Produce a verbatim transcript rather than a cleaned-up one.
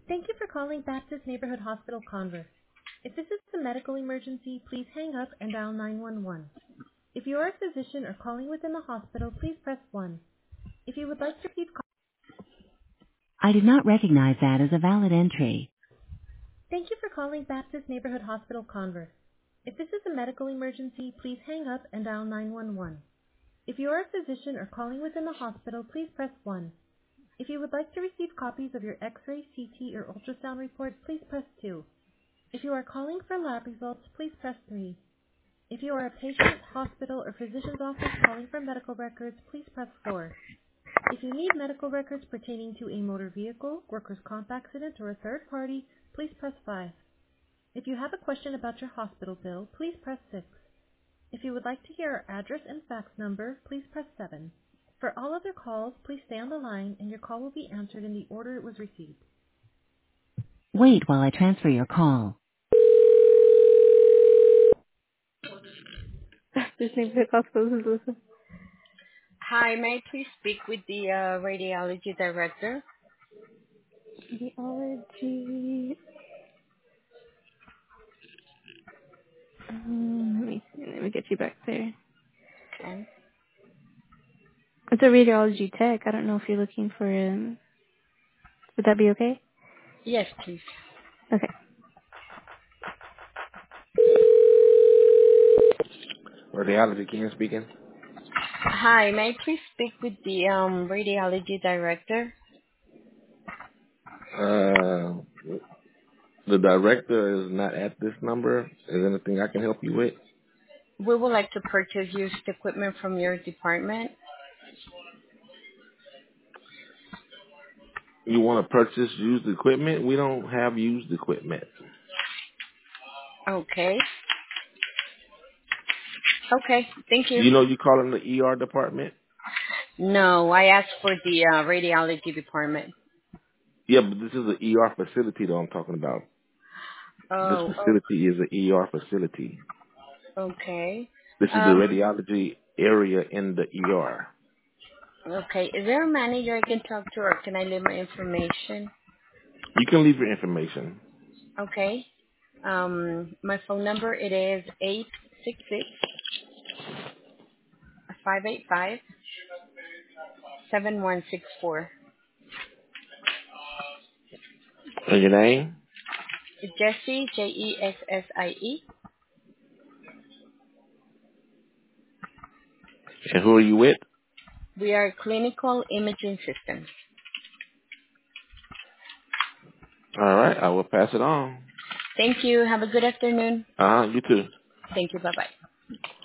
Thank you for calling Baptist Neighborhood Hospital Converse. If this is a medical emergency, please hang up and dial nine one one. If you are a physician or calling within the hospital, please press one. If you would like to receive call- I did not recognize that as a valid entry. Thank you for calling Baptist Neighborhood Hospital Converse. If this is a medical emergency, please hang up and dial nine one one. If you are a physician or calling within the hospital, please press one. If you would like to receive copies of your X-ray, C T, or ultrasound report, please press two. If you are calling for lab results, please press three. If you are a patient, hospital, or physician's office calling for medical records, please press four. If you need medical records pertaining to a motor vehicle, workers' comp accident, or a third party, please press five. If you have a question about your hospital bill, please press six. If you would like to hear our address and fax number, please press seven. For all other calls, please stay on the line and your call will be answered in the order it was received. Wait while I transfer your call. Just name the hospital is Listen. Hi, may I please speak with the uh, radiology director? Radiology. Um, let me see. Let me get you back there. Okay. It's a radiology tech. I don't know if you're looking for um. Would that be okay? Yes, please. Okay. Radiology, Ken speaking. Hi, may I please speak with the um, radiology director? Uh, the director is not at this number. Is there anything I can help you with? We would like to purchase used equipment from your department. You want to purchase used equipment? We don't have used equipment. Okay. Okay, thank you. You know you calling the E R department? No, I asked for the uh, radiology department. Yeah, but this is an E R facility that I'm talking about. This Oh, facility is an E R facility. okay. This is the Um, radiology area in the E R. okay. Is there a manager I can talk to, or can I leave my information? You can leave your information. Okay. Um, my phone number it is eight six six five eight five seven one six four. And your name? Jessie, J E S S I E. And who are you with? We are Clinical Imaging Systems. All right, I will pass it on. Thank you. Have a good afternoon. Uh huh. You too. Thank you. Bye-bye.